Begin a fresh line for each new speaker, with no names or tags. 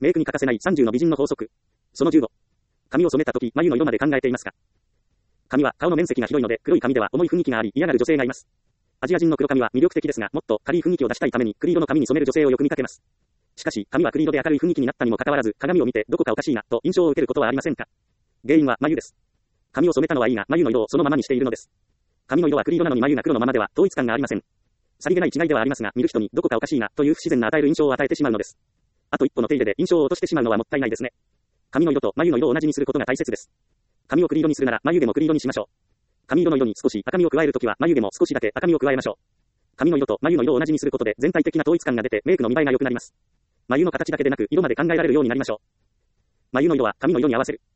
メイクに欠かせない30の美人の法則。その15。髪を染めたとき、眉の色まで考えていますか？髪は顔の面積が広いので、黒い髪では重い雰囲気があり、嫌がる女性がいます。アジア人の黒髪は魅力的ですが、もっと軽い雰囲気を出したいために、栗色の髪に染める女性をよく見かけます。しかし、髪は栗色で明るい雰囲気になったにもかかわらず、鏡を見てどこかおかしいな、と印象を受けることはありませんか？原因は眉です。髪を染めたのはいいが、眉の色をそのままにしているのです。髪の色は栗色なのに眉が黒のままでは、統一感がありません。さりげない違いではありますが、見る人にどこかおかしいな、という不自然な与える印象を与えてしまうのです。あと一歩の手入れで印象を落としてしまうのはもったいないですね。髪の色と眉の色を同じにすることが大切です。髪を栗色にするなら眉毛も栗色にしましょう。髪色の色に少し赤みを加えるときは眉毛も少しだけ赤みを加えましょう。髪の色と眉の色を同じにすることで全体的な統一感が出てメイクの見栄えが良くなります。眉の形だけでなく色まで考えられるようになりましょう。眉の色は髪の色に合わせる。